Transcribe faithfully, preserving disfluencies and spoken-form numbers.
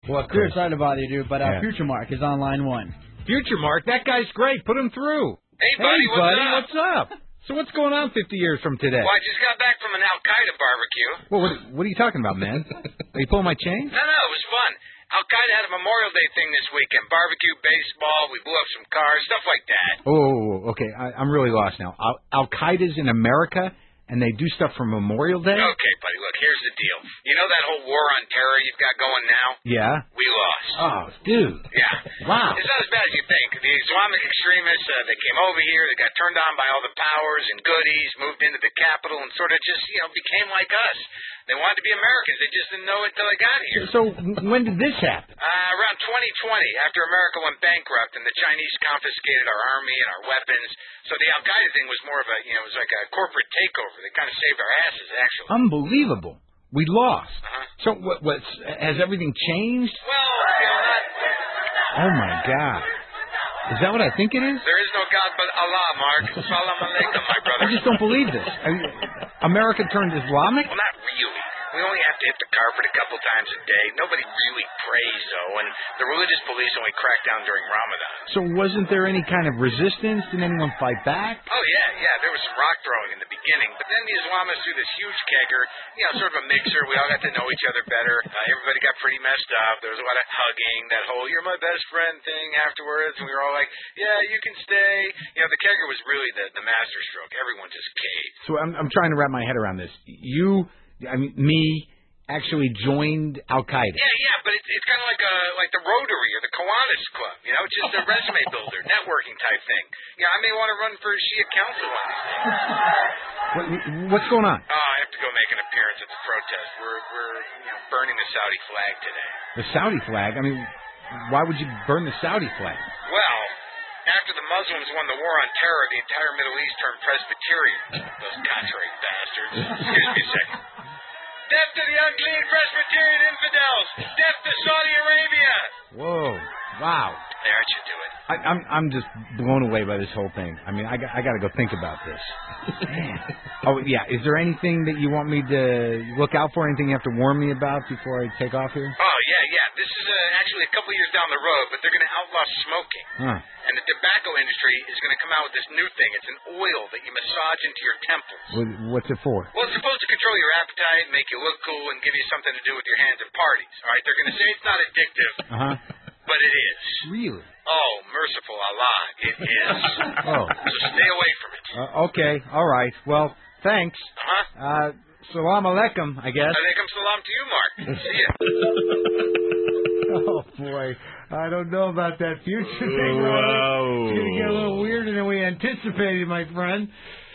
Well, Chris, sorry to bother you, dude, but uh, Yeah. Future Mark is on line one. Future Mark, that guy's great. Put him through. Hey, buddy, hey, what's buddy, up? what's up? So what's going on fifty years from today? Well, I just got back from an Al-Qaeda barbecue. Well, what, what are you talking about, man? Are you pulling my chain? No, no, it was fun. Al-Qaeda had a Memorial Day thing this weekend. Barbecue, baseball, we blew up some cars, stuff like that. Oh, okay. I, I'm really lost now. Al- Al-Qaeda's in America, and they do stuff for Memorial Day? Okay, buddy, look, here's the deal. You know that whole war on terror you've got going now? Yeah. We lost. Oh, dude. Yeah. Wow. It's not as bad as you think. The Islamic extremists, uh, they came over here, they got turned on by all the powers and goodies, moved into the capital, and sort of just, you know, became like us. They wanted to be Americans. They just didn't know it until they got here. So when did this happen? Uh, around twenty twenty, after America went bankrupt and the Chinese confiscated our army and our weapons. So the Al-Qaeda thing was more of a, you know, it was like a corporate takeover. They kind of saved our asses, actually. Unbelievable. We lost. Uh-huh. So what, what's, has everything changed? Well, you know, not... Oh, my God. Is that what I think it is? There is no God but Allah, Mark. Salam alaikum, my brother. I just don't believe this. I mean, America turned Islamic? Well, not really. We only have to hit the carpet a couple times a day. Nobody really prays, though, and the religious police only crack down during Ramadan. So wasn't there any kind of resistance? Did anyone fight back? Oh, yeah, yeah. There was some rock throwing in the beginning, but then the Islamists threw this huge kegger, you know, sort of a mixer. We all got to know each other better. Uh, everybody got pretty messed up. There was a lot of hugging, that whole "you're my best friend" thing afterwards, and we were all like, yeah, you can stay. You know, the kegger was really the, the masterstroke. Everyone just caved. So I'm, I'm trying to wrap my head around this. You, I mean, me, actually joined Al-Qaeda. Yeah, yeah, but it's it's kind of like a like the Rotary or the Kiwanis Club, you know, it's just a resume builder, networking type thing. You know, I may want to run for Shia council one of these days. What, what's going on? Oh, I have to go make an appearance at the protest. We're we're you know burning the Saudi flag today. The Saudi flag? I mean, why would you burn the Saudi flag? Well, after the Muslims won the war on terror, the entire Middle East turned Presbyterian. Those contrary bastards. Excuse me a second. Death to the unclean Presbyterian infidels! Death to Saudi Arabia! Whoa! Wow! There, that should do it. I, I'm I'm just blown away by this whole thing. I mean, I got I got to go think about this. Man. Oh yeah. Is there anything that you want me to look out for? Anything you have to warn me about before I take off here? Oh yeah, yeah. This is uh, actually a couple years down the road, but they're going to outlaw smoking. Huh. And the tobacco industry is going to come out with this new thing. It's an oil that you massage into your temples. What, what's it for? Well, it's supposed to control your appetite, make you look cool, and give you something to do with your hands at parties. All right, they're going to say it's not addictive, Uh-huh. but it is. Really? Oh, merciful Allah, it is. Oh. So stay away from it. Uh, okay. All right. Well, thanks. Uh-huh. Uh, salam alaikum, I guess. Alaikum salam to you, Mark. See ya. Oh, boy. I don't know about that future thing. Wow. It's going to get a little weirder than we anticipated, my friend.